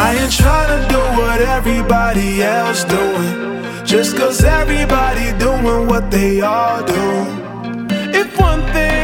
I ain't tryna do what everybody else doing, just cause everybody doing what they all do. If one thing